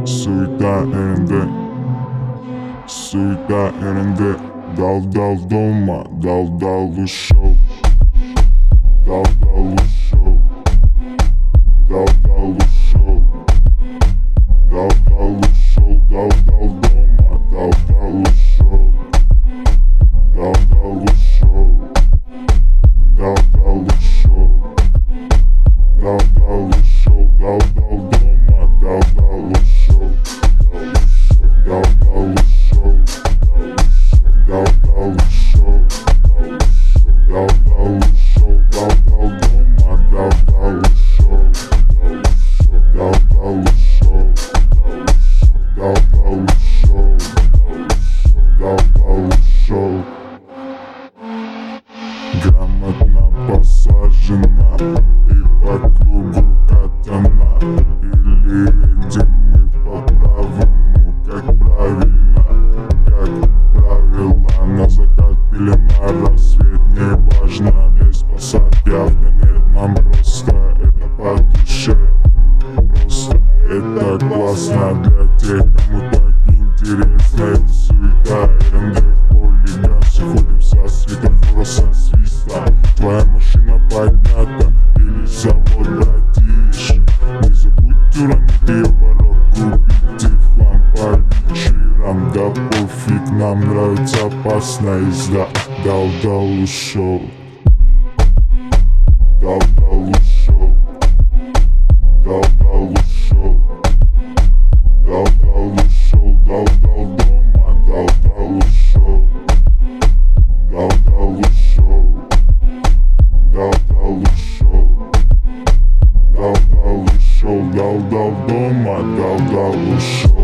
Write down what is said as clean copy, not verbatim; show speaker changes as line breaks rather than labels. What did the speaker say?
Суета РНД, суета РНД. Дал дома, дал ушел, дал ушел, дал ушел, дал ушел, дал дома, дал ушел, дал ушел, дал ушел, дал ушел, дал дома, дал ушел, дал ушел, дал ушел, дал ушел, дал дома, дал ушел, дал ушел, дал ушел, дал ушел. Грамотно посажена и по кругу катана. Или едем мы по правому, как правильно, как правило. На закат или на рассвет, неважно. Без посадки авто нет, нам просто это по душе. Просто это классно для тех, кому так интересно. Это суета РНД в поле газ. Ходим со светофора, со свиста. Твоя машина поднята или завод братишь. Не забудь уронить ее порог, купить и в хлам по вечерам. Да пофиг, нам нравится опасная езда. Дал ушел, дал ушел, дал ушел, дал ушел, дал дома, дал ушел, дал ушел, дал ушел, дал ушел, дал дома, дал ушел.